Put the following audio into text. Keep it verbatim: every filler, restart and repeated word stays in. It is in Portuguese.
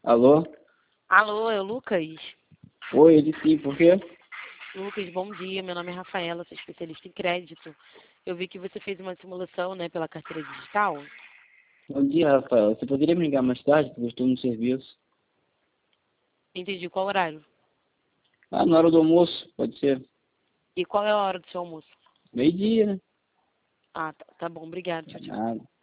Alô? Alô, é o Lucas? Oi, ele sim, por quê? Lucas, bom dia. Meu nome é Rafaela, sou especialista em crédito. Eu vi que você fez uma simulação, né, pela carteira digital. Bom dia, Rafael. Você poderia me ligar mais tarde, porque eu estou no serviço? Entendi. Qual horário? Ah, na hora do almoço, pode ser. E qual é a hora do seu almoço? Meio-dia, né? Ah, tá, tá bom. Obrigada. Tchau, tchau. Nada.